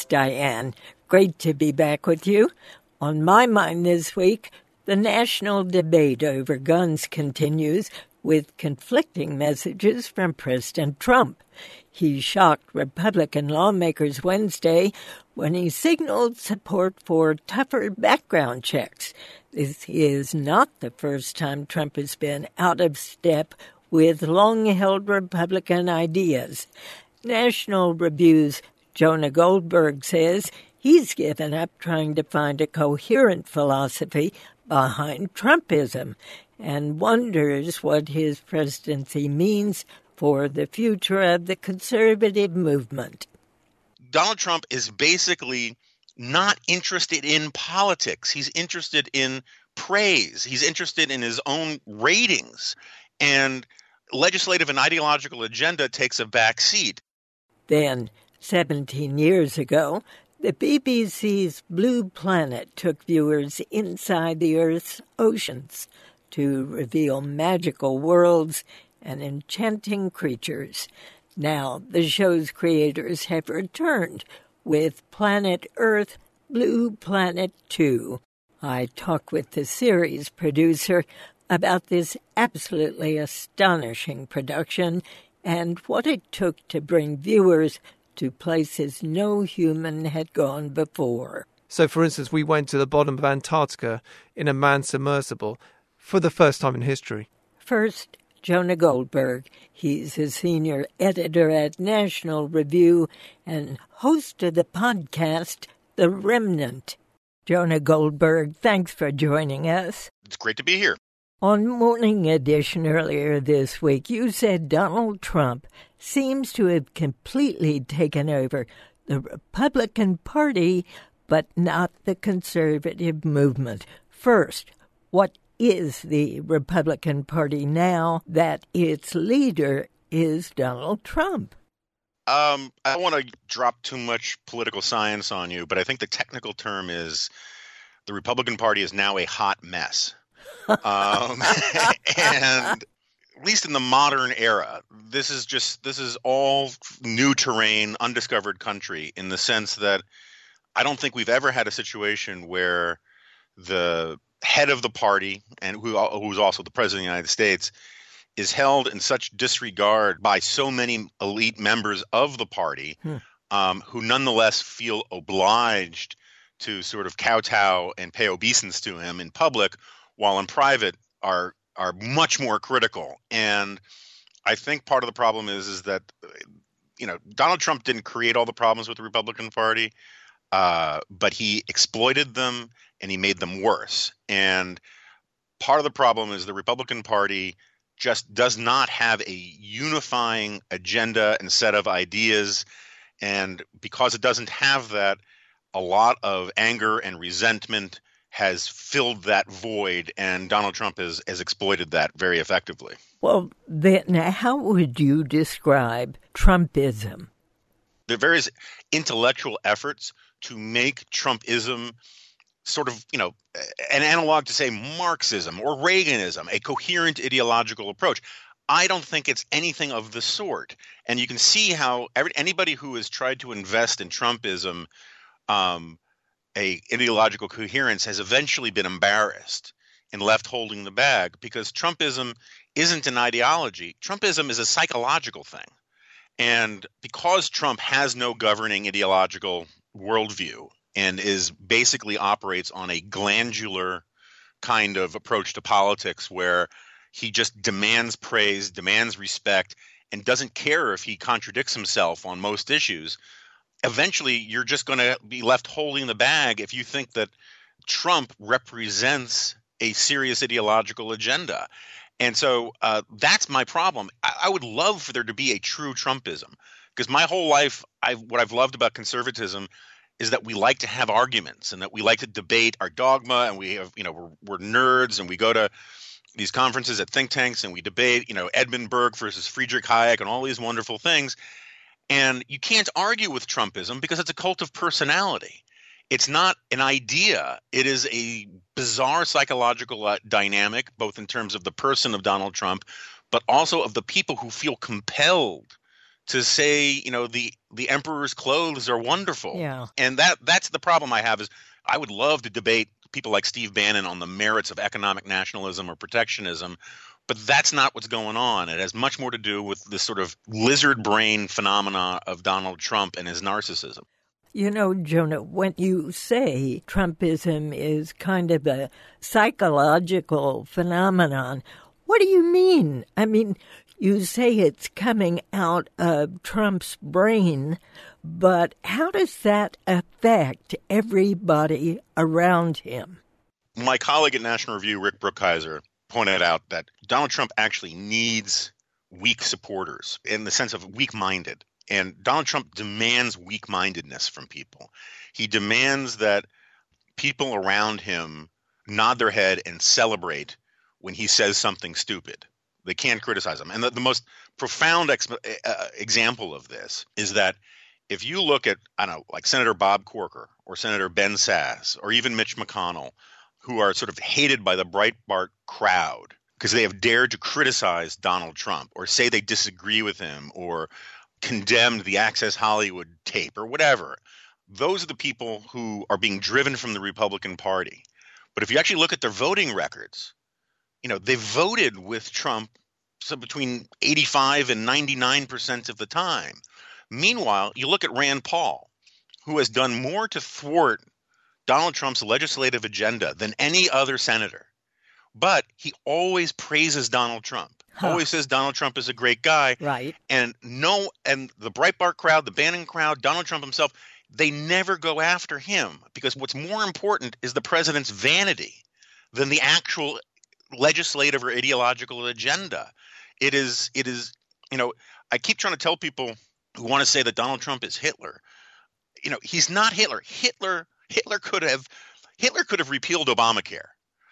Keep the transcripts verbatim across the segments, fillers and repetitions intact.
It's Diane. Great to be back with you. On my mind this week, the national debate over guns continues with conflicting messages from President Trump. He shocked Republican lawmakers Wednesday when he signaled support for tougher background checks. This is not the first time Trump has been out of step with long-held Republican ideas. National Review's Jonah Goldberg says he's given up trying to find a coherent philosophy behind Trumpism and wonders what his presidency means for the future of the conservative movement. Donald Trump is basically not interested in politics. He's interested in praise. He's interested in his own ratings. And legislative and ideological agenda takes a back seat. Then, seventeen years ago, the B B C's Blue Planet took viewers inside the Earth's oceans to reveal magical worlds and enchanting creatures. Now, the show's creators have returned with Planet Earth Blue Planet two. I talked with the series producer about this absolutely astonishing production and what it took to bring viewers to places no human had gone before. So, for instance, we went to the bottom of Antarctica in a manned submersible for the first time in history. First, Jonah Goldberg. He's a senior editor at National Review and host of the podcast, The Remnant. Jonah Goldberg, thanks for joining us. It's great to be here. On Morning Edition earlier this week, you said Donald Trump seems to have completely taken over the Republican Party, but not the conservative movement. First, what is the Republican Party now that its leader is Donald Trump? Um, I don't want to drop too much political science on you, but I think the technical term is the Republican Party is now a hot mess. um, and at least in the modern era, this is just this is all new terrain, undiscovered country, in the sense that I don't think we've ever had a situation where the head of the party, and who who's also the president of the United States, is held in such disregard by so many elite members of the party, hmm. um, who nonetheless feel obliged to sort of kowtow and pay obeisance to him in public, while in private are are much more critical. And I think part of the problem is is that, you know, Donald Trump didn't create all the problems with the Republican Party, uh, but he exploited them and he made them worse. And part of the problem is the Republican Party just does not have a unifying agenda and set of ideas. And because it doesn't have that, a lot of anger and resentment has filled that void, and Donald Trump has, has exploited that very effectively. Well, then how would you describe Trumpism? There are various intellectual efforts to make Trumpism sort of, you know, an analog to, say, Marxism or Reaganism, a coherent ideological approach. I don't think it's anything of the sort. And you can see how every, anybody who has tried to invest in Trumpism, um, a ideological coherence, has eventually been embarrassed and left holding the bag, because Trumpism isn't an ideology. Trumpism is a psychological thing. And because Trump has no governing ideological worldview and is basically operates on a glandular kind of approach to politics, where he just demands praise, demands respect, and doesn't care if he contradicts himself on most issues, eventually you're just going to be left holding the bag if you think that Trump represents a serious ideological agenda. And so uh, that's my problem. I, I would love for there to be a true Trumpism, because my whole life, I've, what I've loved about conservatism is that we like to have arguments and that we like to debate our dogma, and we have, you know, we're, we're nerds, and we go to these conferences at think tanks and we debate, you know, Edmund Burke versus Friedrich Hayek and all these wonderful things. And you can't argue with Trumpism because it's a cult of personality. It's not an idea. It is a bizarre psychological uh, dynamic, both in terms of the person of Donald Trump, but also of the people who feel compelled to say, you know, the the emperor's clothes are wonderful. Yeah. And that that's the problem I have is I would love to debate people like Steve Bannon on the merits of economic nationalism or protectionism, but that's not what's going on. It has much more to do with this sort of lizard brain phenomena of Donald Trump and his narcissism. You know, Jonah, when you say Trumpism is kind of a psychological phenomenon, what do you mean? I mean, you say it's coming out of Trump's brain, but how does that affect everybody around him? My colleague at National Review, Rick Brookhiser, pointed out that Donald Trump actually needs weak supporters in the sense of weak-minded. And Donald Trump demands weak-mindedness from people. He demands that people around him nod their head and celebrate when he says something stupid. They can't criticize him. And the, the most profound ex- uh, example of this is that if you look at, I don't know, like Senator Bob Corker or Senator Ben Sasse or even Mitch McConnell, who are sort of hated by the Breitbart crowd because they have dared to criticize Donald Trump or say they disagree with him or condemned the Access Hollywood tape or whatever. Those are the people who are being driven from the Republican Party. But if you actually look at their voting records, you know, they voted with Trump so between eighty-five and ninety-nine percent of the time. Meanwhile, you look at Rand Paul, who has done more to thwart Donald Trump's legislative agenda than any other senator. But he always praises Donald Trump. Huh. Always says Donald Trump is a great guy. Right. And no, and the Breitbart crowd, the Bannon crowd, Donald Trump himself, they never go after him because what's more important is the president's vanity than the actual legislative or ideological agenda. It is, it is, you know, I keep trying to tell people who want to say that Donald Trump is Hitler. You know, he's not Hitler. Hitler, Hitler could have, Hitler could have repealed Obamacare.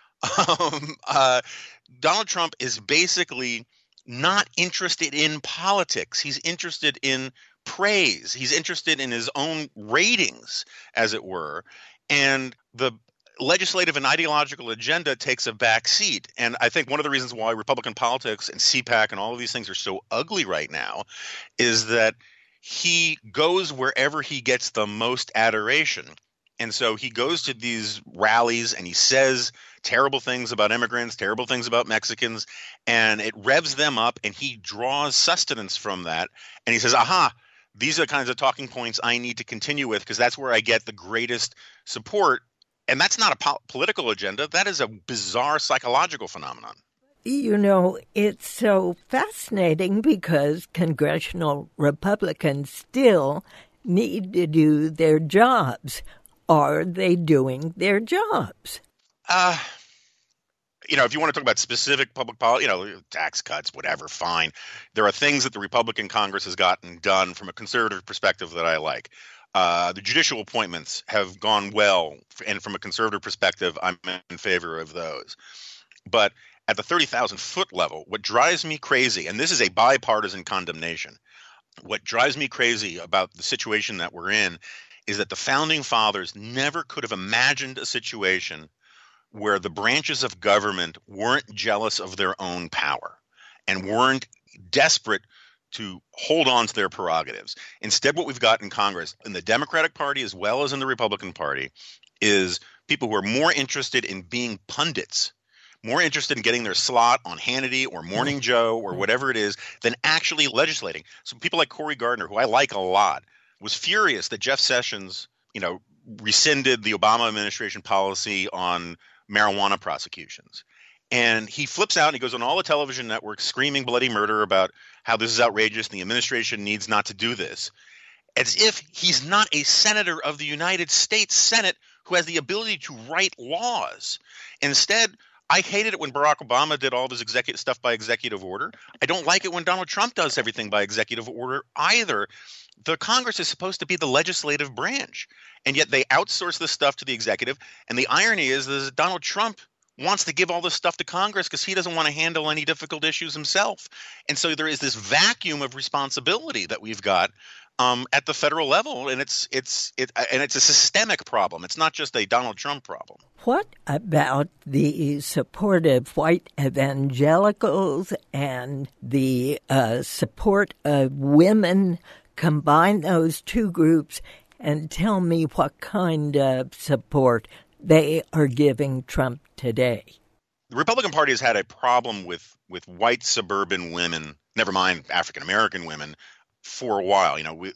Um, uh, Donald Trump is basically not interested in politics. He's interested in praise. He's interested in his own ratings, as it were. And the legislative and ideological agenda takes a back seat. And I think one of the reasons why Republican politics and C PAC and all of these things are so ugly right now is that he goes wherever he gets the most adoration. And so he goes to these rallies and he says terrible things about immigrants, terrible things about Mexicans, and it revs them up and he draws sustenance from that. And he says, aha, these are the kinds of talking points I need to continue with because that's where I get the greatest support. And that's not a po- political agenda. That is a bizarre psychological phenomenon. You know, it's so fascinating because congressional Republicans still need to do their jobs. Are they doing their jobs? Uh, you know, if you want to talk about specific public policy, you know, tax cuts, whatever, fine. There are things that the Republican Congress has gotten done from a conservative perspective that I like. Uh, the judicial appointments have gone well, and from a conservative perspective, I'm in favor of those. But at the thirty thousand foot level, what drives me crazy, and this is a bipartisan condemnation, what drives me crazy about the situation that we're in is that the founding fathers never could have imagined a situation where the branches of government weren't jealous of their own power and weren't desperate to hold on to their prerogatives. Instead, what we've got in Congress, in the Democratic Party as well as in the Republican Party, is people who are more interested in being pundits, more interested in getting their slot on Hannity or Morning Joe or whatever it is, than actually legislating. So people like Cory Gardner, who I like a lot, was furious that Jeff Sessions, you know, rescinded the Obama administration policy on marijuana prosecutions. And he flips out and he goes on all the television networks screaming bloody murder about how this is outrageous and the administration needs not to do this, as if he's not a senator of the United States Senate who has the ability to write laws. Instead, I hated it when Barack Obama did all of his executive stuff by executive order. I don't like it when Donald Trump does everything by executive order either. The Congress is supposed to be the legislative branch, and yet they outsource this stuff to the executive. And the irony is that Donald Trump wants to give all this stuff to Congress because he doesn't want to handle any difficult issues himself. And so there is this vacuum of responsibility that we've got um, at the federal level, and it's it's it and it's a systemic problem. It's not just a Donald Trump problem. What about the supportive white evangelicals and the uh, support of women? Combine those two groups and tell me what kind of support they are giving Trump today. The Republican Party has had a problem with, with white suburban women, never mind African-American women, for a while. You know, we,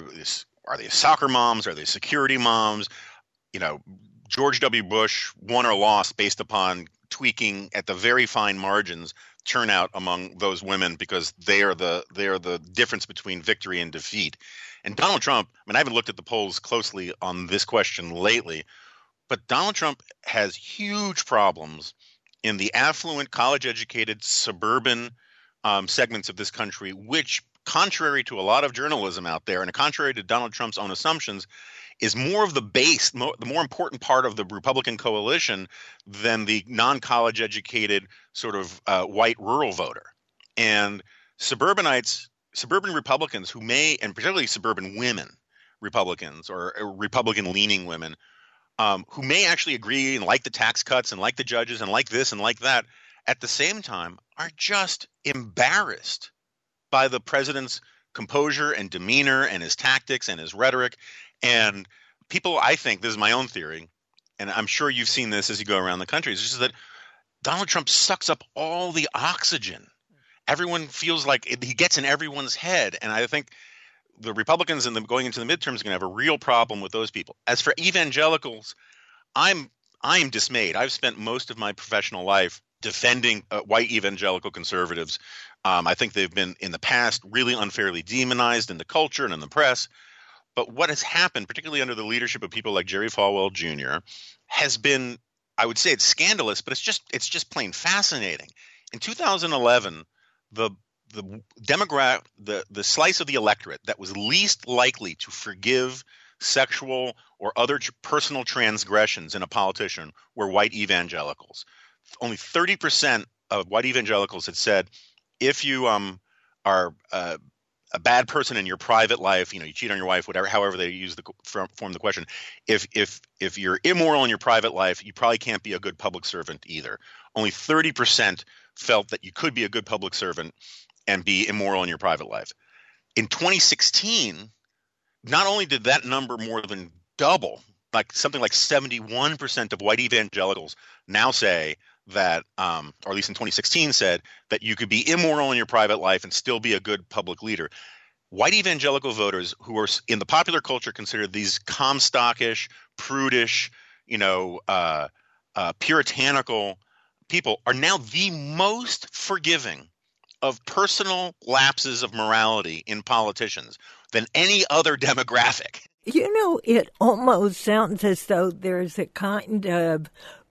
are they soccer moms? Are they security moms? You know, George W. Bush won or lost based upon tweaking at the very fine margins turnout among those women, because they are the they are the difference between victory and defeat. And Donald Trump, I mean, I haven't looked at the polls closely on this question lately, but Donald Trump has huge problems in the affluent, college-educated, suburban um, segments of this country, which, contrary to a lot of journalism out there, and contrary to Donald Trump's own assumptions, is more of the base, more, the more important part of the Republican coalition than the non-college educated sort of uh, white rural voter. And suburbanites, suburban Republicans who may, and particularly suburban women Republicans or, or Republican-leaning women, um, who may actually agree and like the tax cuts and like the judges and like this and like that, at the same time are just embarrassed by the president's composure and demeanor and his tactics and his rhetoric. And people, I think, this is my own theory, and I'm sure you've seen this as you go around the country, it's just that Donald Trump sucks up all the oxygen. Everyone feels like it, he gets in everyone's head. And I think the Republicans in the, going into the midterms are going to have a real problem with those people. As for evangelicals, I'm I'm dismayed. I've spent most of my professional life defending uh, white evangelical conservatives. Um, I think they've been in the past really unfairly demonized in the culture and in the press. But what has happened, particularly under the leadership of people like Jerry Falwell Junior, has been, I would say it's scandalous, but it's just it's just plain fascinating. In two thousand eleven, the the demogra- the the slice of the electorate that was least likely to forgive sexual or other tr- personal transgressions in a politician were white evangelicals. Only thirty percent of white evangelicals had said, if you um are uh, a bad person in your private life, you know, you cheat on your wife, whatever, however they use the form the question. If if if you're immoral in your private life, you probably can't be a good public servant either. Only thirty percent felt that you could be a good public servant and be immoral in your private life. In twenty sixteen, not only did that number more than double, like something like seventy-one percent of white evangelicals now say that, um, or at least in twenty sixteen said, that you could be immoral in your private life and still be a good public leader. White evangelical voters who are in the popular culture considered these Comstockish, prudish, you know, uh, uh, puritanical people are now the most forgiving of personal lapses of morality in politicians than any other demographic. You know, it almost sounds as though there's a kind of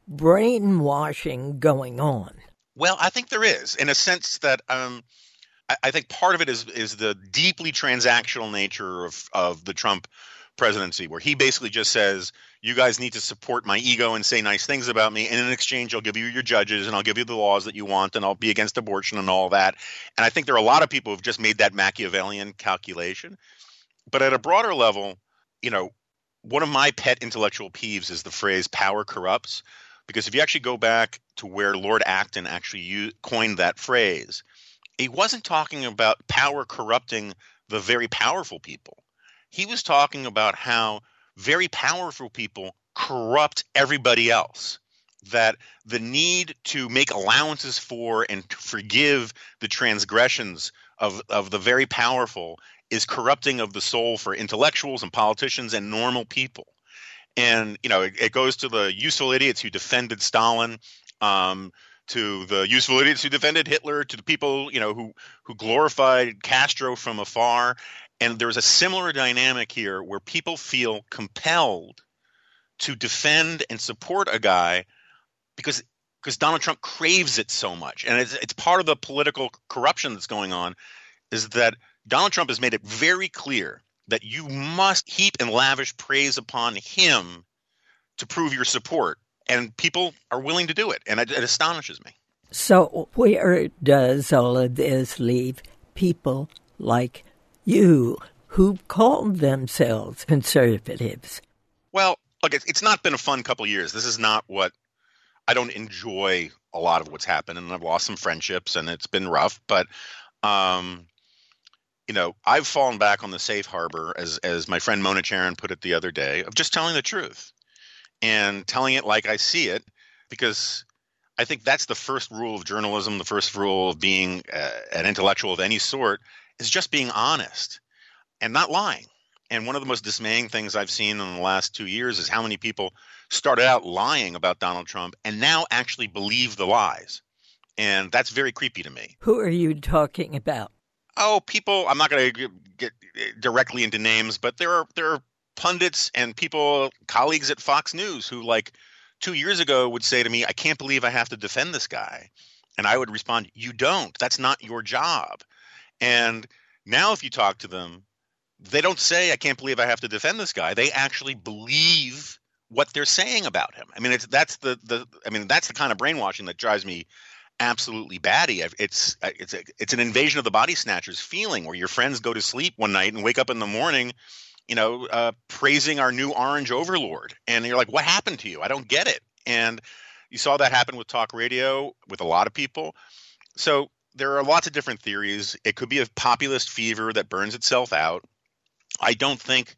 brainwashing going on. Well, I think there is, in a sense that um, I, I think part of it is is the deeply transactional nature of, of the Trump presidency, where he basically just says, you guys need to support my ego and say nice things about me, and in exchange, I'll give you your judges and I'll give you the laws that you want and I'll be against abortion and all that. And I think there are a lot of people who've just made that Machiavellian calculation. But at a broader level, you know, one of my pet intellectual peeves is the phrase power corrupts. Because if you actually go back to where Lord Acton actually used, coined that phrase, he wasn't talking about power corrupting the very powerful people. He was talking about how very powerful people corrupt everybody else, that the need to make allowances for and to forgive the transgressions of, of the very powerful is corrupting of the soul for intellectuals and politicians and normal people. And, you know, it, it goes to the useful idiots who defended Stalin, um, to the useful idiots who defended Hitler, to the people, you know, who, who glorified Castro from afar. And there's a similar dynamic here where people feel compelled to defend and support a guy because because Donald Trump craves it so much. And it's, it's part of the political corruption that's going on, is that Donald Trump has made it very clear that you must heap and lavish praise upon him to prove your support. And people are willing to do it. And it, it astonishes me. So where does all of this leave people like you who called themselves conservatives. Well, look, it's it's not been a fun couple of years. This is not what I don't enjoy a lot of what's happened, and I've lost some friendships, and it's been rough. But, um, you know, I've fallen back on the safe harbor, as as my friend Mona Charen put it the other day, of just telling the truth and telling it like I see it, because I think that's the first rule of journalism. The first rule of being uh, an intellectual of any sort is just being honest and not lying. And one of the most dismaying things I've seen in the last two years is how many people started out lying about Donald Trump and now actually believe the lies. And that's very creepy to me. Who are you talking about? Oh, people, I'm not going to get directly into names, but there are there are pundits and people, colleagues at Fox News who, like, two years ago would say to me, I can't believe I have to defend this guy. And I would respond, you don't. That's not your job. And now if you talk to them, they don't say, I can't believe I have to defend this guy. They actually believe what they're saying about him. I mean, it's that's the the I mean, that's the kind of brainwashing that drives me absolutely batty. It's it's a, it's an invasion of the body snatchers feeling where your friends go to sleep one night and wake up in the morning, you know, uh, praising our new orange overlord. And you're like, what happened to you? I don't get it. And you saw that happen with talk radio with a lot of people. So there are lots of different theories. It could be a populist fever that burns itself out. I don't think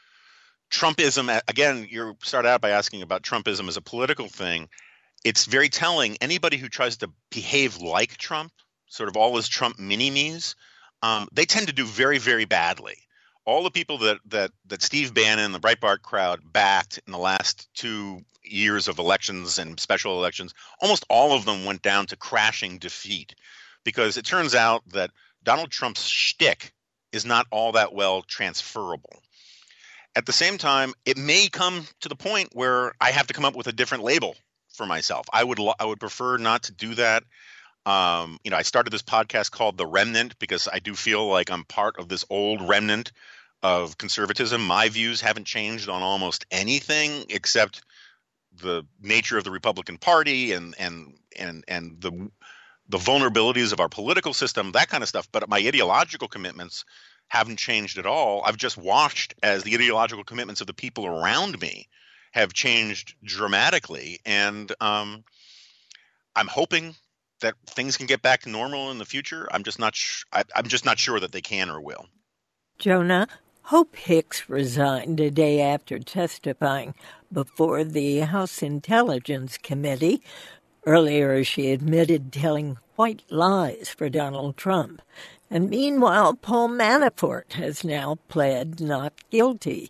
Trumpism, again, you started out by asking about Trumpism as a political thing. It's very telling. Anybody who tries to behave like Trump, sort of all his Trump mini-me's, um, they tend to do very, very badly. All the people that that that Steve Bannon, the Breitbart crowd, backed in the last two years of elections and special elections, almost all of them went down to crashing defeat, because it turns out that Donald Trump's shtick is not all that well transferable. At the same time, it may come to the point where I have to come up with a different label for myself. I would I would prefer not to do that. Um, you know, I started this podcast called The Remnant because I do feel like I'm part of this old remnant of conservatism. My views haven't changed on almost anything except the nature of the Republican Party and and and and the the vulnerabilities of our political system, that kind of stuff. But my ideological commitments haven't changed at all. I've just watched as the ideological commitments of the people around me have changed dramatically. And um, I'm hoping that things can get back to normal in the future. I'm just not sh- I, I'm just not sure that they can or will. Jonah, Hope Hicks resigned a day after testifying before the House Intelligence Committee. Earlier, she admitted telling white lies for Donald Trump. And meanwhile, Paul Manafort has now pled not guilty.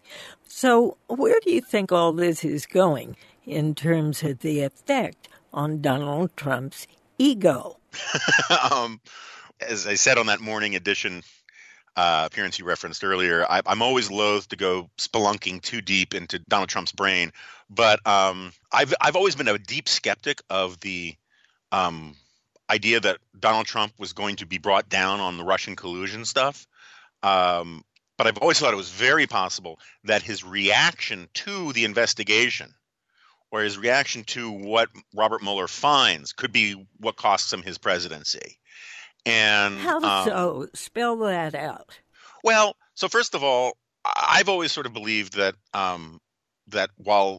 So where do you think all this is going in terms of the effect on Donald Trump's ego? um, as I said on that morning edition uh, appearance you referenced earlier, I, I'm always loath to go spelunking too deep into Donald Trump's brain. But um, I've I've always been a deep skeptic of the um, idea that Donald Trump was going to be brought down on the Russian collusion stuff. Um, but I've always thought it was very possible that his reaction to the investigation or his reaction to what Robert Mueller finds could be what costs him his presidency. And how um, so? Spell that out. Well, so first of all, I've always sort of believed that um, that while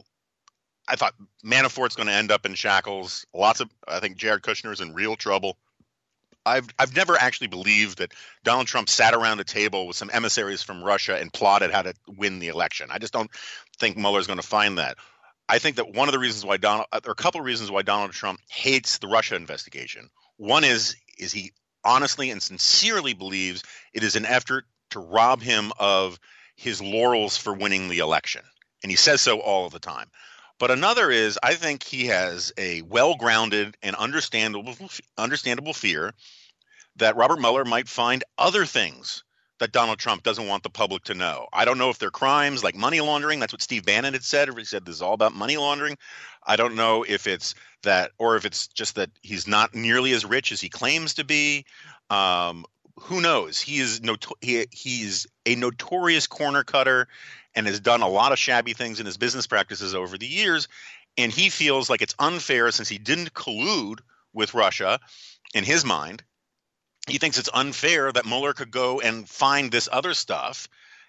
I thought Manafort's going to end up in shackles, lots of I think Jared Kushner's in real trouble. I've I've never actually believed that Donald Trump sat around a table with some emissaries from Russia and plotted how to win the election. I just don't think Mueller's going to find that. I think that one of the reasons why Donald, there are a couple of reasons why Donald Trump hates the Russia investigation. One is is he honestly and sincerely believes it is an effort to rob him of his laurels for winning the election, and he says so all of the time. But another is, I think he has a well-grounded and understandable understandable fear that Robert Mueller might find other things that Donald Trump doesn't want the public to know. I don't know if they're crimes like money laundering. That's what Steve Bannon had said. He said this is all about money laundering. I don't know if it's that, or if it's just that he's not nearly as rich as he claims to be. Um, who knows? He is noto- he, he's a notorious corner cutter and has done a lot of shabby things in his business practices over the years. And he feels like it's unfair since he didn't collude with Russia in his mind. He thinks it's unfair that Mueller could go and find this other stuff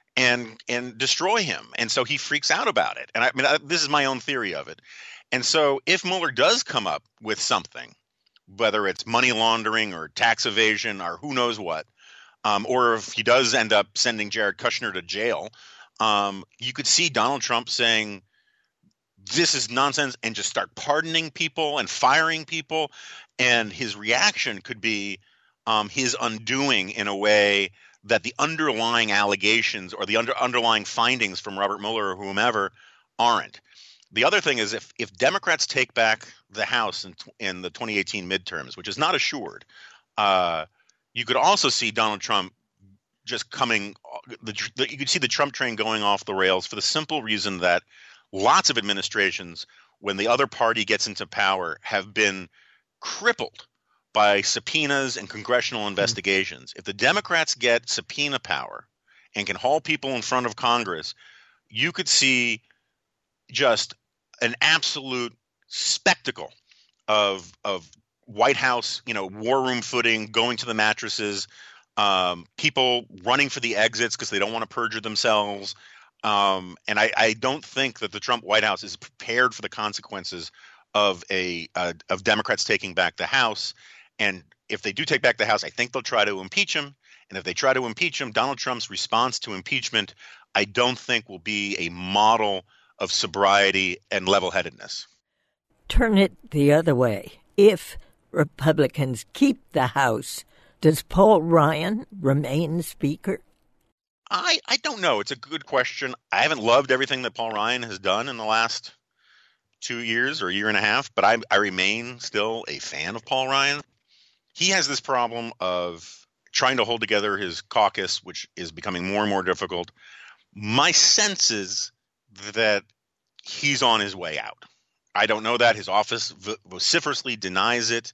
and and destroy him. And so he freaks out about it. And I mean, I, this is my own theory of it. And so if Mueller does come up with something, whether it's money laundering or tax evasion or who knows what, um, or if he does end up sending Jared Kushner to jail, um, you could see Donald Trump saying, this is nonsense, and just start pardoning people and firing people. And his reaction could be um, his undoing in a way that the underlying allegations or the under, underlying findings from Robert Mueller or whomever aren't. The other thing is if if Democrats take back the House in, in the twenty eighteen midterms, which is not assured, uh, you could also see Donald Trump just coming the, the, you could see the Trump train going off the rails for the simple reason that lots of administrations, when the other party gets into power, have been crippled by subpoenas and congressional investigations. Mm-hmm. If the Democrats get subpoena power and can haul people in front of Congress, you could see just an absolute spectacle of of White House, you know, war room footing, going to the mattresses, um, people running for the exits because they don't want to perjure themselves. Um, and I, I don't think that the Trump White House is prepared for the consequences of a uh, of Democrats taking back the House. And if they do take back the House, I think they'll try to impeach him. And if they try to impeach him, Donald Trump's response to impeachment, I don't think will be a model of sobriety and level-headedness. Turn it the other way. If Republicans keep the House, does Paul Ryan remain Speaker? I, I don't know. It's a good question. I haven't loved everything that Paul Ryan has done in the last two years or a year and a half, but I, I remain still a fan of Paul Ryan. He has this problem of trying to hold together his caucus, which is becoming more and more difficult. My sense is that he's on his way out. I don't know that. His office vociferously denies it.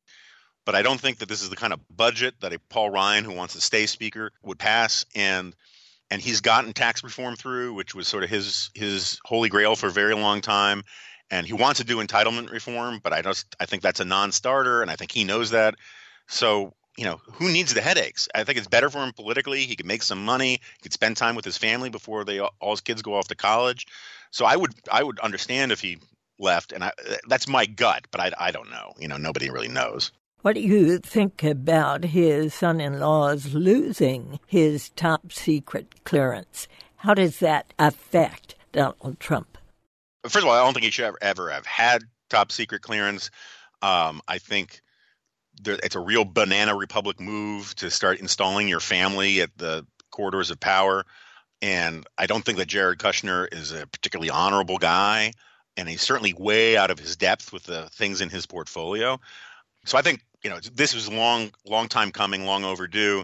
But I don't think that this is the kind of budget that a Paul Ryan, who wants to stay Speaker, would pass. And and he's gotten tax reform through, which was sort of his his holy grail for a very long time. And he wants to do entitlement reform, but I just I think that's a non-starter, and I think he knows that. So, you know, who needs the headaches? I think it's better for him politically. He could make some money. He could spend time with his family before they all his kids go off to college. So I would I would understand if he left, and I, that's my gut, but I, I don't know. You know, nobody really knows. What do you think about his son-in-law's losing his top-secret clearance? How does that affect Donald Trump? First of all, I don't think he should ever, ever have had top-secret clearance. Um, I think there, it's a real banana republic move to start installing your family at the corridors of power. And I don't think that Jared Kushner is a particularly honorable guy, and he's certainly way out of his depth with the things in his portfolio. So I think, you know, this was long, long time coming, long overdue.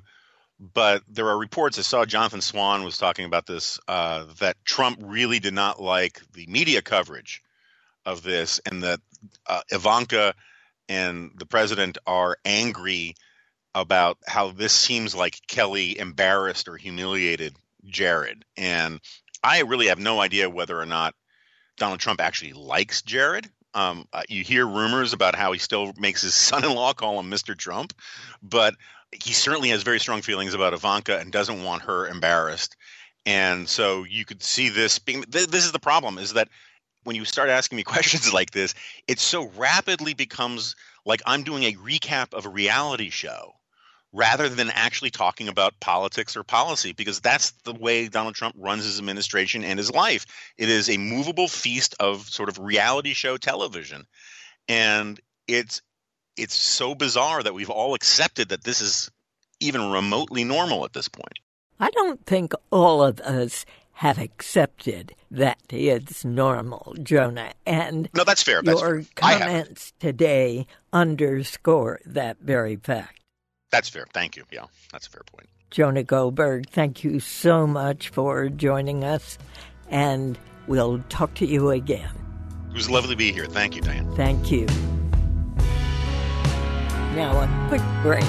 But there are reports, I saw Jonathan Swan was talking about this, uh, that Trump really did not like the media coverage of this, and that uh, Ivanka and the president are angry about how this seems like Kelly embarrassed or humiliated Jared. And I really have no idea whether or not Donald Trump actually likes Jared. Um, uh, you hear rumors about how he still makes his son-in-law call him Mister Trump, but he certainly has very strong feelings about Ivanka and doesn't want her embarrassed. And so you could see this being – this is the problem, is that when you start asking me questions like this, it so rapidly becomes like I'm doing a recap of a reality show rather than actually talking about politics or policy, because that's the way Donald Trump runs his administration and his life. It is a movable feast of sort of reality show television. And it's it's so bizarre that we've all accepted that this is even remotely normal at this point. I don't think all of us have accepted that it's normal, Jonah. And no, that's fair. That's your fair. comments today underscore that very fact. That's fair. Thank you. Yeah, that's a fair point. Jonah Goldberg, thank you so much for joining us, and we'll talk to you again. It was lovely to be here. Thank you, Diane. Thank you. Now a quick break.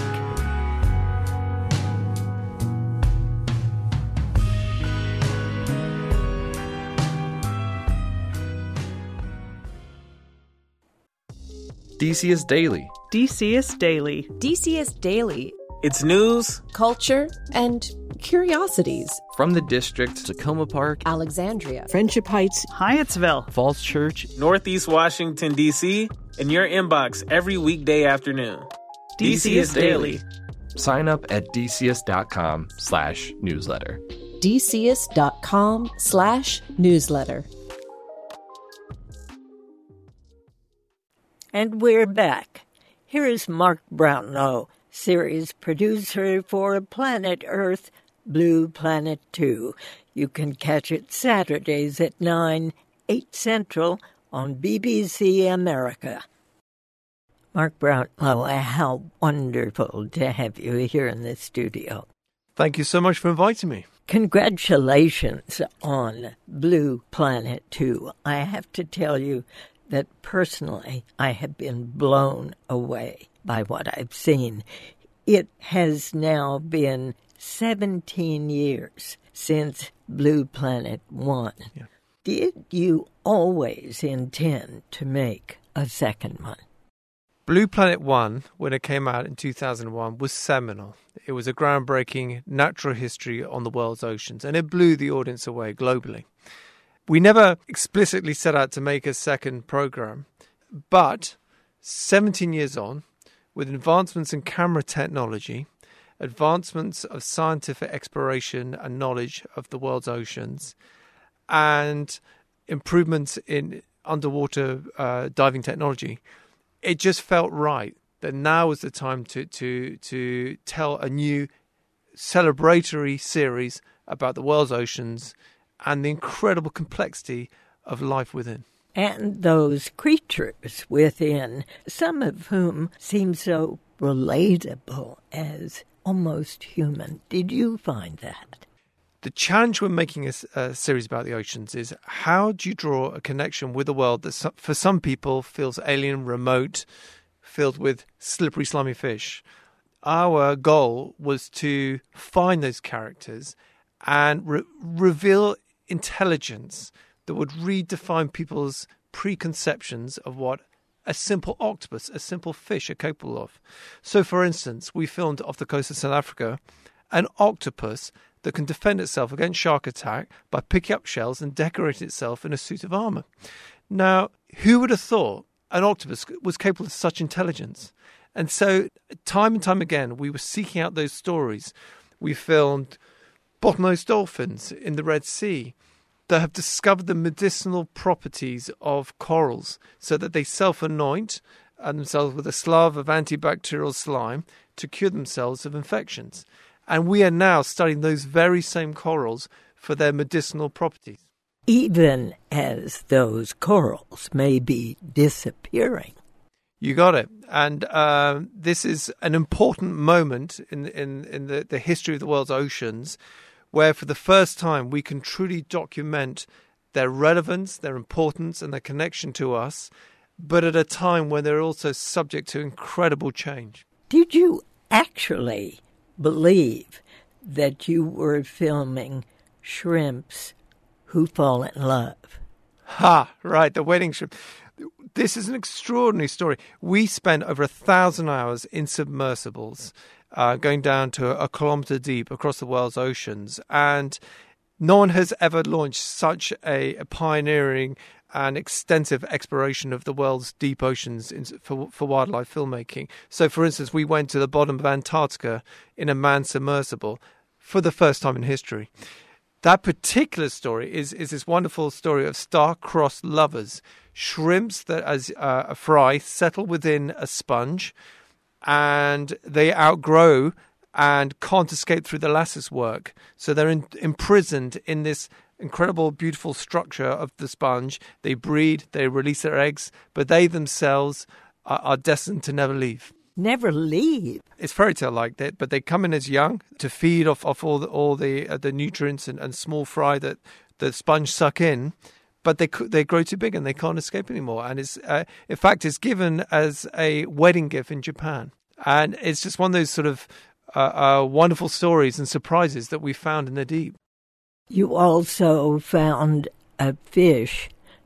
D C S Daily. D C S Daily. D C S Daily. It's news, culture, and Curiosities. From the district, Tacoma Park, Alexandria, Friendship Heights, Hyattsville, Falls Church, Northeast Washington, D C, in your inbox every weekday afternoon. D C is Daily. Sign up at dcs.com slash newsletter. dcs.com slash newsletter. And we're back. Here is Mark Brownlow, series producer for Planet Earth, Blue Planet two. You can catch it Saturdays at nine, eight Central on B B C America. Mark Brownlow, how wonderful to have you here in the studio. Thank you so much for inviting me. Congratulations on Blue Planet two. I have to tell you that personally I have been blown away by what I've seen. It has now been seventeen years since Blue Planet one. Yeah. Did you always intend to make a second one? Blue Planet one, when it came out in two thousand one, was seminal. It was a groundbreaking natural history on the world's oceans, and it blew the audience away globally. We never explicitly set out to make a second program, but seventeen years on, with advancements in camera technology, advancements of scientific exploration and knowledge of the world's oceans, and improvements in underwater uh, diving technology, it just felt right that now was the time to to to tell a new celebratory series about the world's oceans and the incredible complexity of life within. And those creatures within, some of whom seem so relatable as almost human. Did you find that? The challenge when making a, a series about the oceans is how do you draw a connection with a world that some, for some people feels alien, remote, filled with slippery, slimy fish. Our goal was to find those characters and re- reveal intelligence that would redefine people's preconceptions of what a simple octopus, a simple fish are capable of. So, for instance, we filmed off the coast of South Africa an octopus that can defend itself against shark attack by picking up shells and decorating itself in a suit of armor. Now, who would have thought an octopus was capable of such intelligence? And so, time and time again, we were seeking out those stories. We filmed bottlenose dolphins in the Red Sea that have discovered the medicinal properties of corals so that they self-anoint themselves with a slab of antibacterial slime to cure themselves of infections. And we are now studying those very same corals for their medicinal properties. Even as those corals may be disappearing. You got it. And uh, this is an important moment in in, in the, the history of the world's oceans, where for the first time we can truly document their relevance, their importance, and their connection to us, but at a time when they're also subject to incredible change. Did you actually believe that you were filming shrimps who fall in love? Ha, right, the wedding shrimp. This is an extraordinary story. We spent over a thousand hours in submersibles, uh, going down to a kilometre deep across the world's oceans. And no one has ever launched such a, a pioneering and extensive exploration of the world's deep oceans in, for, for wildlife filmmaking. So, for instance, we went to the bottom of Antarctica in a manned submersible for the first time in history. That particular story is, is this wonderful story of star-crossed lovers, shrimps that, as uh, a fry, settle within a sponge, and they outgrow and can't escape through the lattice work. So they're in, imprisoned in this incredible, beautiful structure of the sponge. They breed, they release their eggs, but they themselves are, are destined to never leave. Never leave. It's fairy tale like that, but they come in as young to feed off, off all the all the uh, the nutrients and, and small fry that the sponge suck in, but they they grow too big and they can't escape anymore. And it's uh, in fact it's given as a wedding gift in Japan, and it's just one of those sort of uh, uh, wonderful stories and surprises that we found in the deep. You also found a fish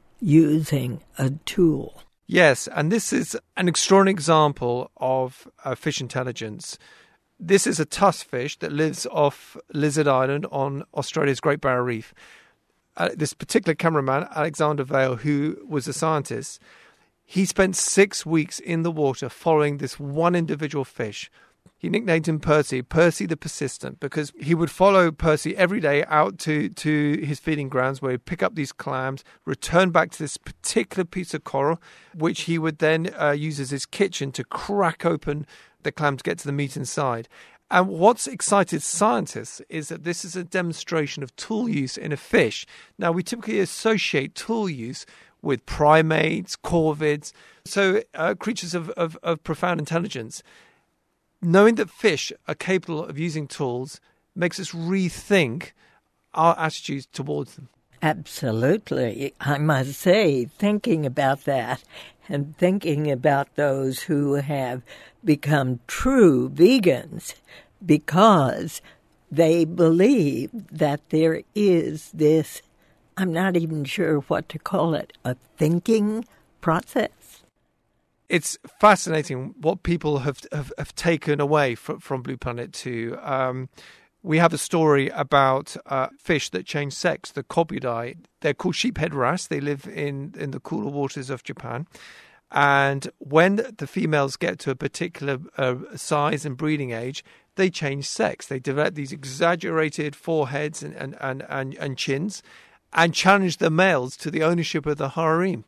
using a tool. Yes, and this is an extraordinary example of uh, fish intelligence. This is a tusk fish that lives off Lizard Island on Australia's Great Barrier Reef. Uh, this particular cameraman, Alexander Vale, who was a scientist, he spent six weeks in the water following this one individual fish. He nicknamed him Percy, Percy the Persistent, because he would follow Percy every day out to, to his feeding grounds where he'd pick up these clams, return back to this particular piece of coral, which he would then uh, use as his kitchen to crack open the clam to get to the meat inside. And what's excited scientists is that this is a demonstration of tool use in a fish. Now, we typically associate tool use with primates, corvids, so uh, creatures of, of, of profound intelligence. Knowing that fish are capable of using tools makes us rethink our attitudes towards them. Absolutely. I must say, thinking about that and thinking about those who have become true vegans because they believe that there is this, I'm not even sure what to call it, a thinking process. It's fascinating what people have have, have taken away from, from Blue Planet two. Um, we have a story about uh, fish that change sex, the Kobutai. They're called sheephead wrasse. They live in, in the cooler waters of Japan. And when the females get to a particular uh, size and breeding age, they change sex. They develop these exaggerated foreheads and, and, and, and, and chins and challenge the males to the ownership of the harem.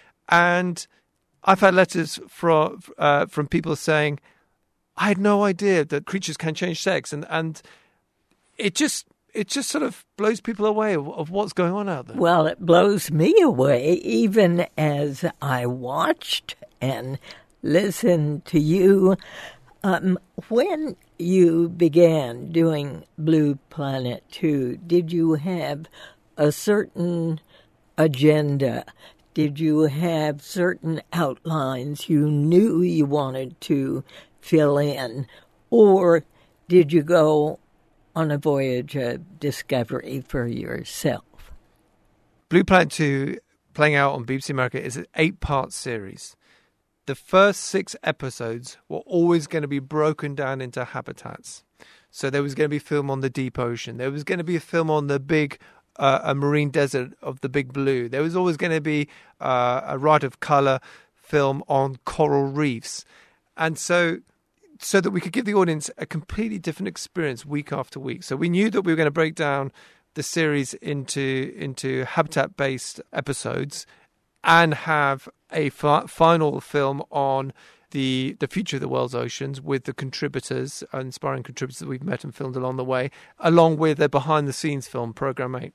And I've had letters from uh, from people saying, I had no idea that creatures can change sex. And, and it just it just sort of blows people away of, of what's going on out there. Well, it blows me away, even as I watched and listened to you. Um, when you began doing Blue Planet two, did you have a certain agenda? Did you have certain outlines you knew you wanted to fill in? Or did you go on a voyage of discovery for yourself? Blue Planet two, playing out on B B C America, is an eight-part series. The first six episodes were always going to be broken down into habitats. So there was going to be a film on the deep ocean. There was going to be a film on the big Uh, a marine desert of the Big Blue. There was always going to be uh, a Rite of Colour film on coral reefs. And so so that we could give the audience a completely different experience week after week. So we knew that we were going to break down the series into into habitat-based episodes and have a fi- final film on the the future of the world's oceans with the contributors, inspiring contributors that we've met and filmed along the way, along with their behind-the-scenes film, Program eight.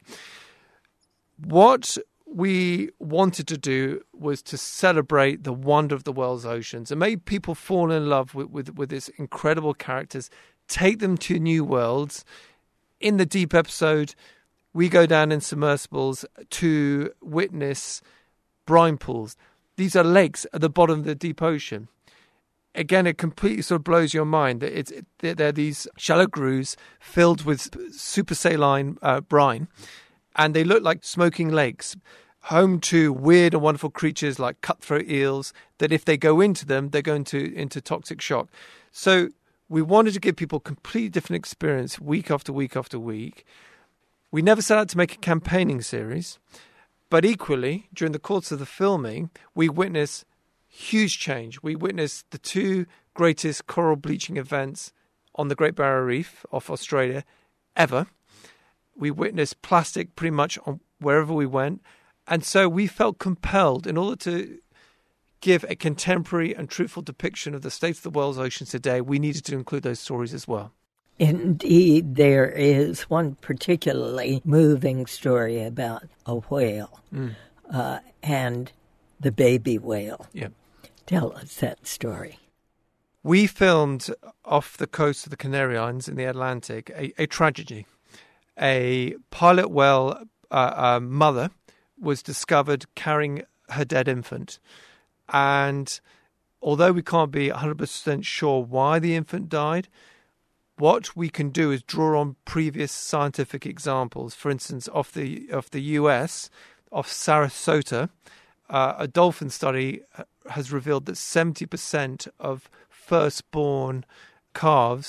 What we wanted to do was to celebrate the wonder of the world's oceans and make people fall in love with, with, with its incredible characters, take them to new worlds. In the deep episode, we go down in submersibles to witness brine pools. These are lakes at the bottom of the deep ocean. Again, it completely sort of blows your mind that it's it, they're these shallow grooves filled with super saline uh, brine, and they look like smoking lakes, home to weird and wonderful creatures like cutthroat eels that if they go into them, they're going to into toxic shock. So we wanted to give people a completely different experience week after week after week. We never set out to make a campaigning series, but equally, during the course of the filming, we witnessed huge change. We witnessed the two greatest coral bleaching events on the Great Barrier Reef off Australia ever. We witnessed plastic pretty much on wherever we went. And so we felt compelled, in order to give a contemporary and truthful depiction of the state of the world's oceans today, we needed to include those stories as well. Indeed, there is one particularly moving story about a whale mm. uh, and the baby whale. Yeah. Tell us that story. We filmed off the coast of the Canary Islands in the Atlantic a, a tragedy. A pilot whale uh, uh, mother was discovered carrying her dead infant. And although we can't be one hundred percent sure why the infant died, what we can do is draw on previous scientific examples. For instance, off the, off the U S, off Sarasota, uh, a dolphin study has revealed that seventy percent of firstborn calves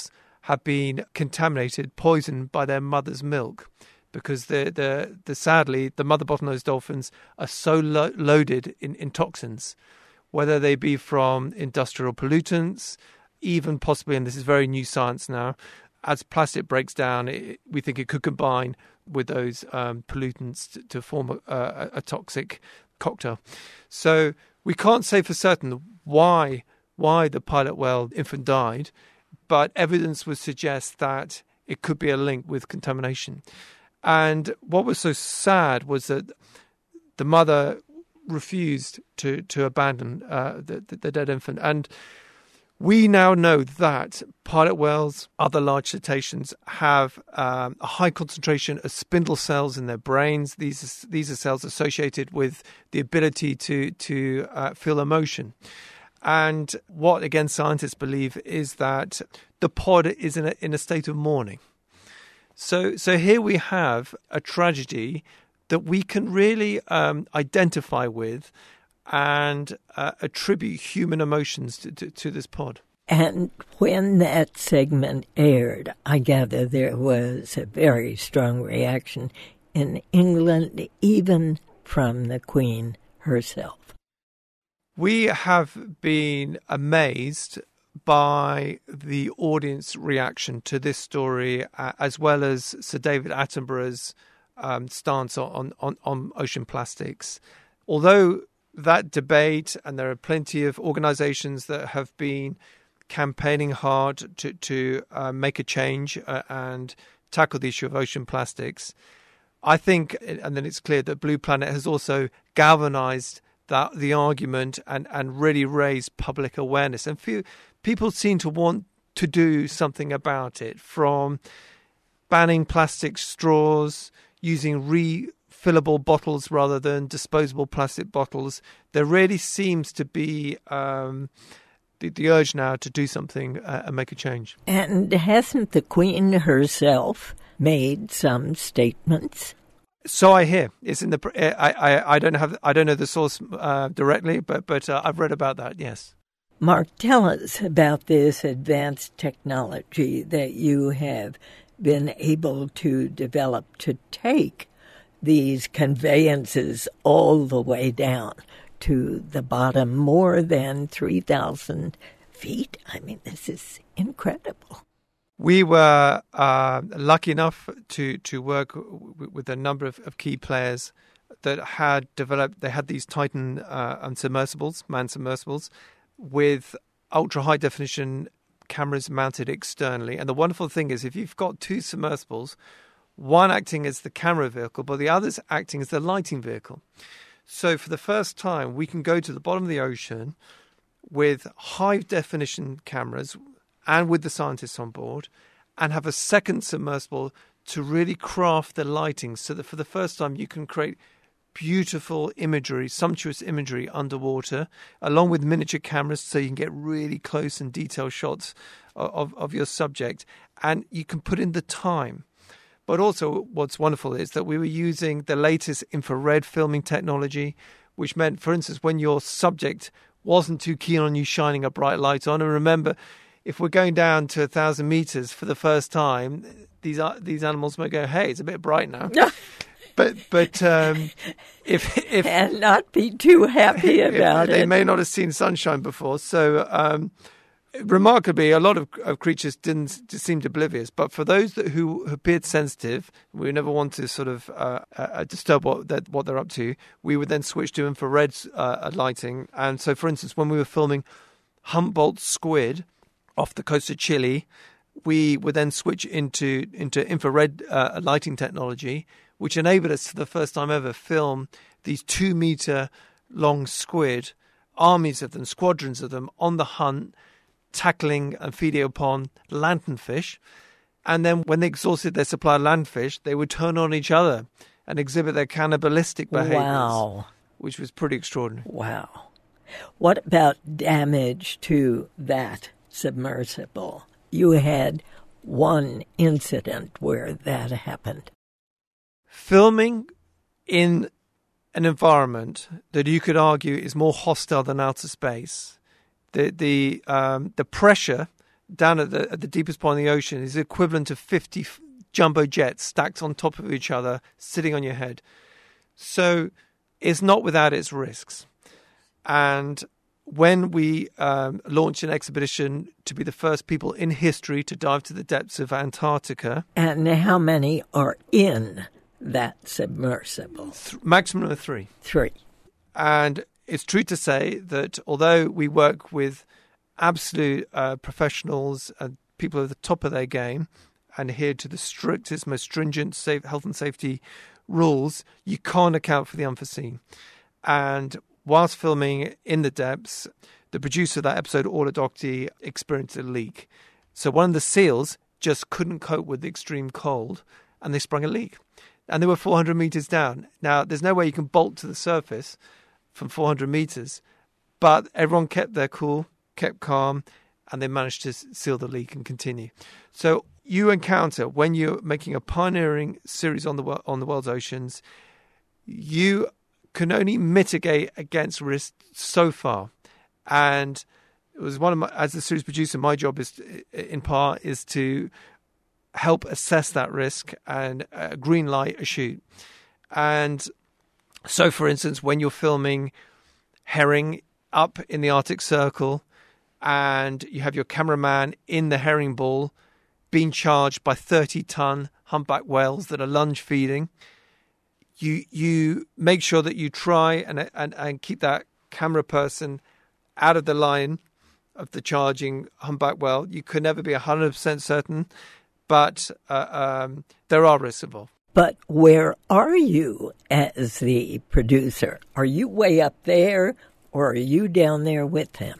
have been contaminated, poisoned by their mother's milk, because the the, the sadly the mother bottlenose dolphins are so lo- loaded in, in toxins, whether they be from industrial pollutants, even possibly, and this is very new science now, as plastic breaks down, it, we think it could combine with those um, pollutants to, to form a, a, a toxic cocktail. So we can't say for certain why why the pilot whale infant died, but evidence would suggest that it could be a link with contamination. And what was so sad was that the mother refused to to abandon uh, the, the, the dead infant. And we now know that pilot whales, other large cetaceans, have um, a high concentration of spindle cells in their brains. These these are cells associated with the ability to to uh, feel emotion. And what, again, scientists believe is that the pod is in a, in a state of mourning. So, so here we have a tragedy that we can really um, identify with and uh, attribute human emotions to, to, to this pod. And when that segment aired, I gather there was a very strong reaction in England, even from the Queen herself. We have been amazed by the audience reaction to this story, uh, as well as Sir David Attenborough's um, stance on, on, on ocean plastics. Although that debate, and there are plenty of organisations that have been campaigning hard to, to uh, make a change uh, and tackle the issue of ocean plastics, I think, and then it's clear that Blue Planet has also galvanised that the argument and, and really raised public awareness. And few, people seem to want to do something about it, from banning plastic straws, using refillable bottles rather than disposable plastic bottles. There really seems to be um, the, the urge now to do something uh, and make a change. And hasn't the Queen herself made some statements? So I hear. It's in the. I, I, I don't have. I don't know the source uh, directly, but but uh, I've read about that. Yes. Mark, tell us about this advanced technology that you have been able to develop to take these conveyances all the way down to the bottom, more than three thousand feet. I mean, this is incredible. We were uh, lucky enough to, to work w- with a number of, of key players that had developed, they had these Titan uh, submersibles, manned submersibles, with ultra-high definition cameras mounted externally. And the wonderful thing is, if you've got two submersibles, one acting as the camera vehicle, but the other's acting as the lighting vehicle. So for the first time, we can go to the bottom of the ocean with high-definition cameras and with the scientists on board, and have a second submersible to really craft the lighting so that for the first time you can create beautiful imagery, sumptuous imagery underwater, along with miniature cameras so you can get really close and detailed shots of, of your subject. And you can put in the time. But also what's wonderful is that we were using the latest infrared filming technology, which meant, for instance, when your subject wasn't too keen on you shining a bright light on, and remember, if we're going down to a thousand meters for the first time, these are, these animals may go, "Hey, it's a bit bright now." but but um, if if and not be too happy about they it, they may not have seen sunshine before. So um, remarkably, a lot of, of creatures didn't seem oblivious. But for those that, who appeared sensitive, we never want to sort of uh, uh, disturb what that what they're up to. We would then switch to infrared uh, lighting. And so, for instance, when we were filming Humboldt squid off the coast of Chile, we would then switch into into infrared uh, lighting technology, which enabled us for the first time ever film these two meter long squid, armies of them, squadrons of them, on the hunt, tackling and feeding upon lanternfish. And then when they exhausted their supply of lanternfish, they would turn on each other and exhibit their cannibalistic behaviors, wow. which was pretty extraordinary. Wow. What about damage to that submersible? You had one incident where that happened. Filming in an environment that you could argue is more hostile than outer space, the the um, the pressure down at the at the deepest point of the ocean is the equivalent of fifty f- jumbo jets stacked on top of each other, sitting on your head. So it's not without its risks. And when we um, launched an expedition to be the first people in history to dive to the depths of Antarctica. And how many are in that submersible? Th- maximum of three. Three. And it's true to say that although we work with absolute uh, professionals and people at the top of their game and adhere to the strictest, most stringent safe, health and safety rules, you can't account for the unforeseen. And whilst filming in the depths, the producer of that episode, Orla Doherty, experienced a leak. So one of the SEALs just couldn't cope with the extreme cold and they sprung a leak. And they were four hundred meters down. Now, there's no way you can bolt to the surface from four hundred meters, but everyone kept their cool, kept calm, and they managed to seal the leak and continue. So you encounter, when you're making a pioneering series on the on the world's oceans, you can only mitigate against risk so far. And it was one of my, as the series producer, my job is, in part, is to help assess that risk and uh, green light a shoot. And so, for instance, when you're filming herring up in the Arctic Circle and you have your cameraman in the herring ball being charged by thirty-ton humpback whales that are lunge feeding, you you make sure that you try and and, and keep that camera person out of the line of the charging humpback whale. You could never be one hundred percent certain, but uh, um, there are risks involved. But where are you as the producer? Are you way up there, or are you down there with him?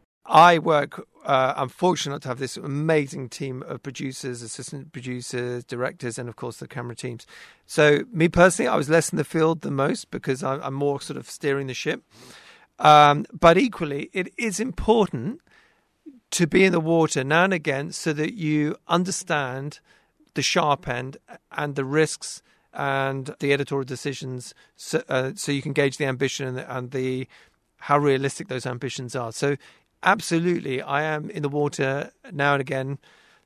I work, uh, I'm fortunate to have this amazing team of producers, assistant producers, directors, and of course the camera teams. So me personally, I was less in the field than most because I'm, I'm more sort of steering the ship. Um, but equally, it is important to be in the water now and again so that you understand the sharp end and the risks and the editorial decisions, so, uh, so you can gauge the ambition and the, and the how realistic those ambitions are. So absolutely, I am in the water now and again,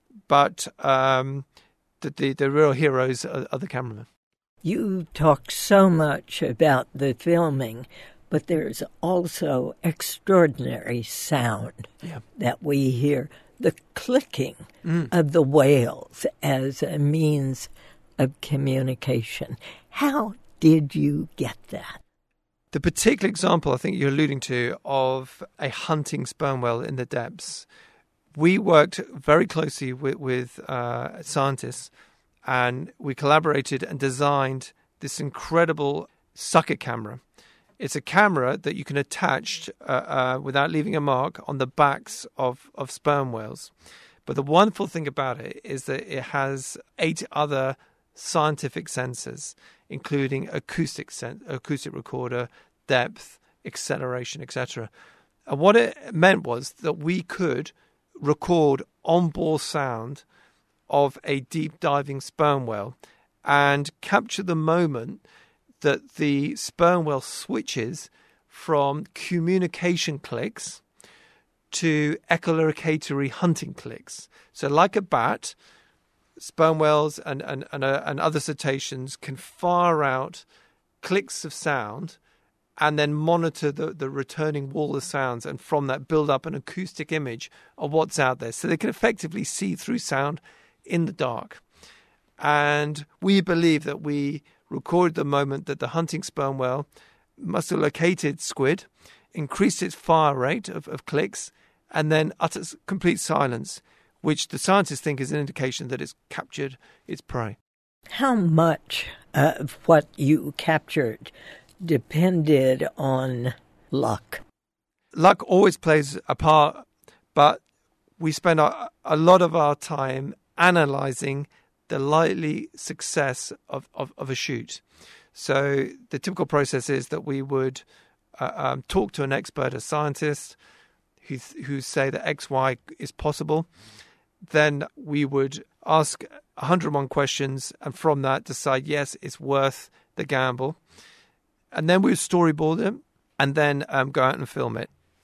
but um, the, the the real heroes are, are the cameramen. You talk so much about the filming, but there's also extraordinary sound yeah. that we hear. The clicking mm. of the whales as a means of communication. How did you get that? The particular example I think you're alluding to of a hunting sperm whale in the depths, we worked very closely with, with uh, scientists, and we collaborated and designed this incredible sucker camera. It's a camera that you can attach uh, uh, without leaving a mark on the backs of, of sperm whales. But the wonderful thing about it is that it has eight other scientific sensors, including acoustic sen- acoustic recorder, depth, acceleration, et cetera. And what it meant was that we could record on-board sound of a deep diving sperm whale and capture the moment that the sperm whale switches from communication clicks to echolocatory hunting clicks. So like a bat, sperm whales and, and, and, uh, and other cetaceans can fire out clicks of sound and then monitor the, the returning wall of sounds, and from that build up an acoustic image of what's out there. So they can effectively see through sound in the dark. And we believe that we recorded the moment that the hunting sperm whale must have located squid, increased its fire rate of, of clicks, and then utters complete silence, which the scientists think is an indication that it's captured its prey. How much of what you captured depended on luck? Luck always plays a part, but we spend a, a lot of our time analysing the likely success of, of, of a shoot. So the typical process is that we would uh, um, talk to an expert, a scientist, who who say that X, Y is possible. Then we would ask one hundred one questions, and from that decide, yes, it's worth the gamble. And then we would storyboard it, and then um, go out and film it.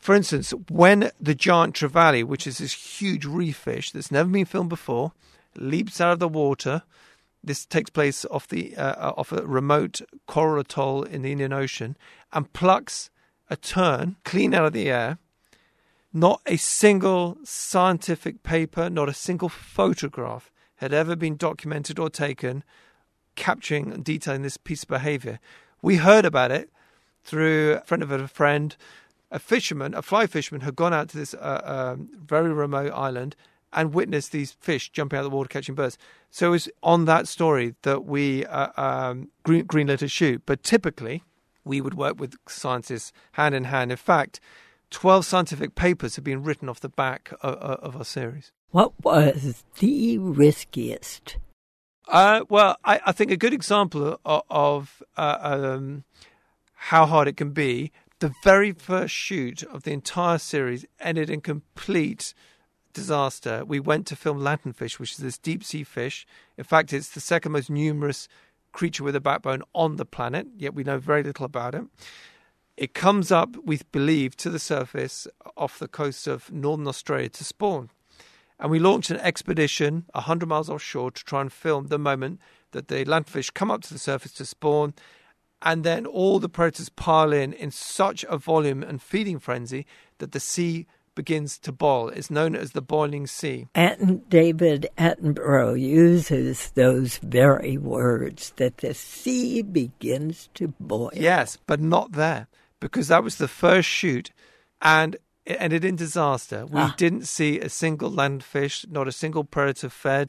For instance, when the giant trevally, which is this huge reef fish that's never been filmed before, leaps out of the water. This takes place off the uh, off a remote coral atoll in the Indian Ocean, and plucks a tern clean out of the air. Not a single scientific paper, not a single photograph had ever been documented or taken capturing and detailing this piece of behavior. We heard about it through a friend of a friend, a fisherman, a fly fisherman, had gone out to this uh, um, very remote island and witnessed these fish jumping out of the water catching birds. So it was on that story that we uh, um, green, greenlit a shoot. But typically, we would work with scientists hand in hand. In fact, twelve scientific papers have been written off the back of, of our series. What was the riskiest? Uh, well, I, I think a good example of, of uh, um, how hard it can be, the very first shoot of the entire series ended in complete disaster. We went to film lanternfish, which is this deep sea fish. In fact, it's the second most numerous creature with a backbone on the planet, yet we know very little about it. It comes up, we believe, to the surface off the coast of northern Australia to spawn. And we launched an expedition one hundred miles offshore to try and film the moment that the lanternfish come up to the surface to spawn. And then all the predators pile in in such a volume and feeding frenzy that the sea begins to boil. It's known as the boiling sea. And David Attenborough uses those very words, that the sea begins to boil. Yes, but not there, because that was the first shoot, and it ended in disaster. We ah. didn't see a single landfish, not a single predator fed.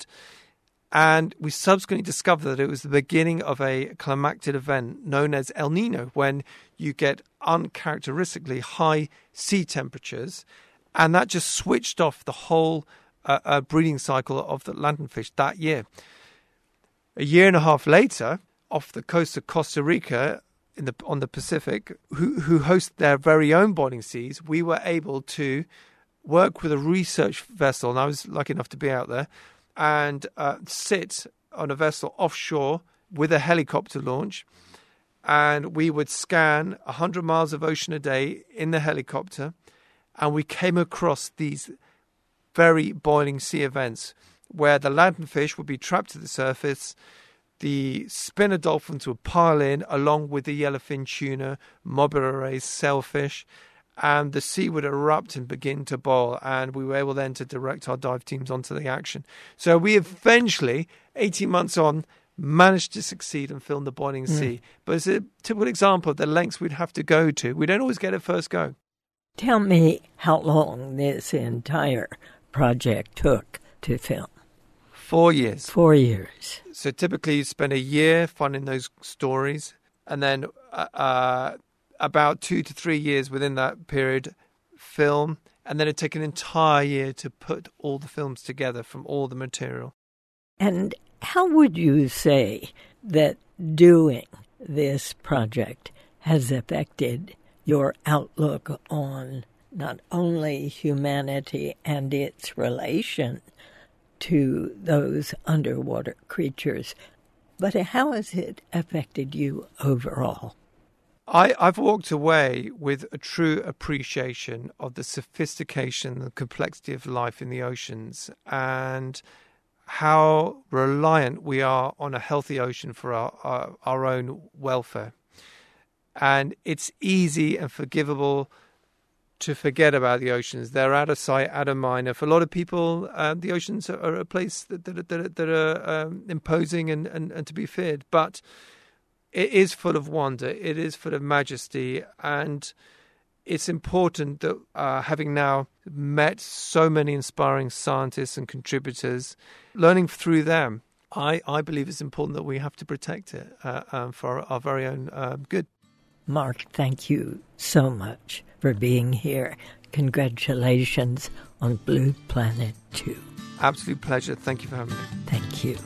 And we subsequently discovered that it was the beginning of a climactic event known as El Nino, when you get uncharacteristically high sea temperatures. And that just switched off the whole uh, uh, breeding cycle of the lanternfish that year. A year and a half later, off the coast of Costa Rica, in the on the Pacific, who, who host their very own boiling seas, we were able to work with a research vessel, and I was lucky enough to be out there, and uh, sit on a vessel offshore with a helicopter launch, and we would scan one hundred miles of ocean a day in the helicopter, and we came across these very boiling sea events where the lanternfish would be trapped to the surface, the spinner dolphins would pile in along with the yellowfin tuna, mobula rays, sailfish, and the sea would erupt and begin to boil, and we were able then to direct our dive teams onto the action. So we eventually, eighteen months on, managed to succeed and film the boiling mm. sea. But it's a typical example of the lengths we'd have to go to. We don't always get it first go. Tell me how long this entire project took to film. Four years. Four years. So typically you spend a year finding those stories, and then uh, uh, about two to three years within that period film, and then it'd take an entire year to put all the films together from all the material. And how would you say that doing this project has affected your outlook on not only humanity and its relation to those underwater creatures, but how has it affected you overall? I, I've walked away with a true appreciation of the sophistication and complexity of life in the oceans, and how reliant we are on a healthy ocean for our, our, our own welfare. And it's easy and forgivable to forget about the oceans. They're out of sight, out of mind. And for a lot of people, uh, the oceans are a place that, that, that, that are um, imposing and, and, and to be feared. But it is full of wonder. It is full of majesty. And it's important that uh, having now met so many inspiring scientists and contributors, learning through them, I, I believe it's important that we have to protect it uh, um, for our, our very own uh, good. Mark, thank you so much for being here. Congratulations on Blue Planet two. Absolute pleasure. Thank you for having me. Thank you.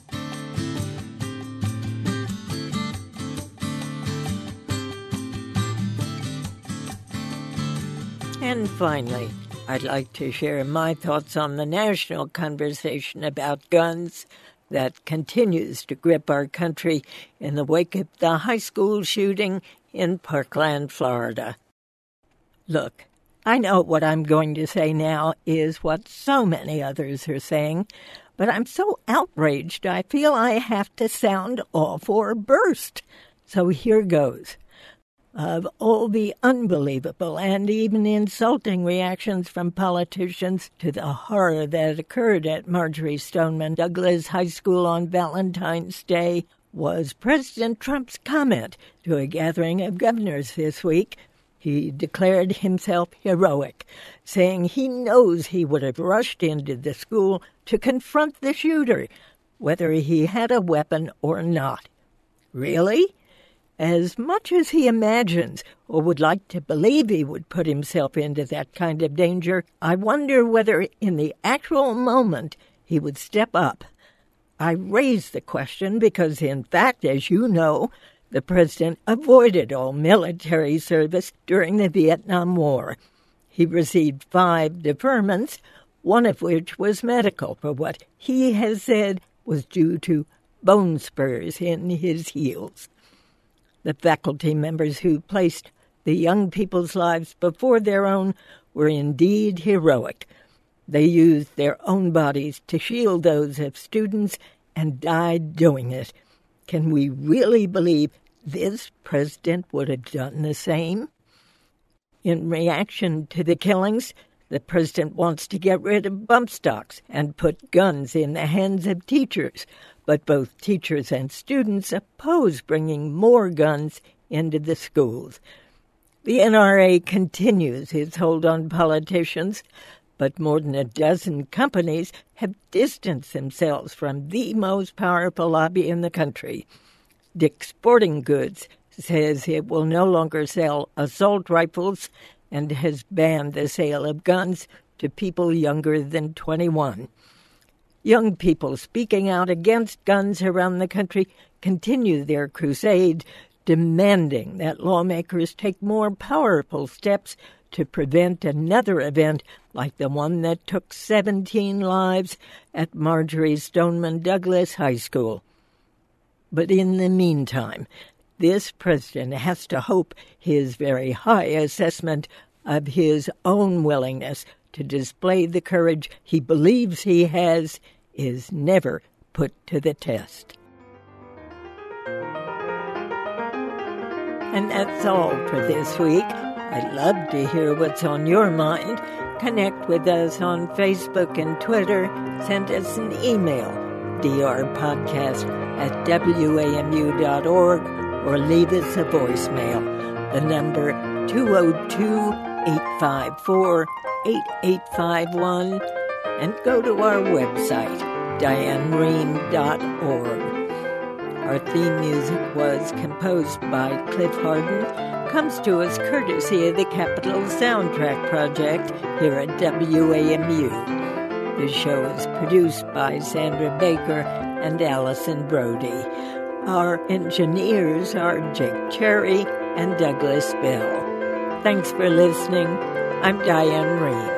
And finally, I'd like to share my thoughts on the national conversation about guns that continues to grip our country in the wake of the high school shooting in Parkland, Florida. Look, I know what I'm going to say now is what so many others are saying, but I'm so outraged I feel I have to sound off or burst. So here goes. Of all the unbelievable and even insulting reactions from politicians to the horror that occurred at Marjory Stoneman Douglas High School on Valentine's Day was President Trump's comment to a gathering of governors this week. He declared himself heroic, saying he knows he would have rushed into the school to confront the shooter, whether he had a weapon or not. Really? As much as he imagines or would like to believe he would put himself into that kind of danger, I wonder whether in the actual moment he would step up. I raise the question because, in fact, as you know, the president avoided all military service during the Vietnam War. He received five deferments, one of which was medical, for what he has said was due to bone spurs in his heels. The faculty members who placed the young people's lives before their own were indeed heroic. They used their own bodies to shield those of students and died doing it. Can we really believe this president would have done the same? In reaction to the killings, the president wants to get rid of bump stocks and put guns in the hands of teachers. But both teachers and students oppose bringing more guns into the schools. The N R A continues its hold on politicians, but more than a dozen companies have distanced themselves from the most powerful lobby in the country. Dick's Sporting Goods says it will no longer sell assault rifles and has banned the sale of guns to people younger than twenty-one. Young people speaking out against guns around the country continue their crusade, demanding that lawmakers take more powerful steps to prevent another event like the one that took seventeen lives at Marjory Stoneman Douglas High School. But in the meantime, this president has to hope his very high assessment of his own willingness to display the courage he believes he has is never put to the test. And that's all for this week. I'd love to hear what's on your mind. Connect with us on Facebook and Twitter. Send us an email, drpodcast at w a m u dot org, or leave us a voicemail. The number two oh two, eight five four, eight eight five one, and go to our website, diane rehm dot org. Our theme music was composed by Cliff Harden, comes to us courtesy of the Capitol Soundtrack Project here at W A M U. This show is produced by Sandra Baker and Allison Brody. Our engineers are Jake Cherry and Douglas Bell. Thanks for listening. I'm Diane Rehm.